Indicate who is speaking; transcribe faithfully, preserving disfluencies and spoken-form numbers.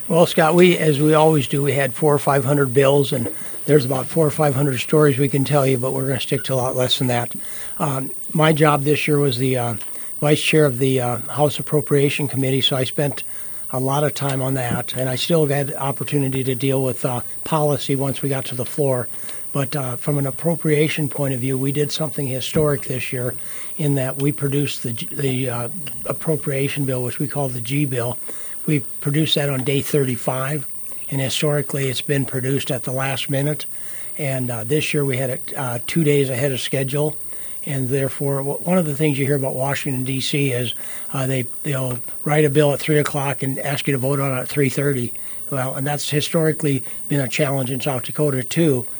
Speaker 1: Well, Scott, we, as we always do, we had four or five hundred bills, and there's about four or five hundred stories we can tell you, but we're going to stick to a lot less than that. Um, my job this year was the uh, vice chair of the uh, House Appropriation Committee, so I spent a lot of time on that, and I still had opportunity to deal with uh, policy once we got to the floor. But uh, from an appropriation point of view, we did something historic this year in that we produced the, the uh, appropriation bill, which we call the G bill. We produced that on day thirty-five, and historically it's been produced at the last minute. And uh, this year we had it uh, two days ahead of schedule. And therefore, one of the things you hear about Washington, D C is uh, they, they'll write a bill at three o'clock and ask you to vote on it at three thirty. Well, and that's historically been a challenge in South Dakota, too.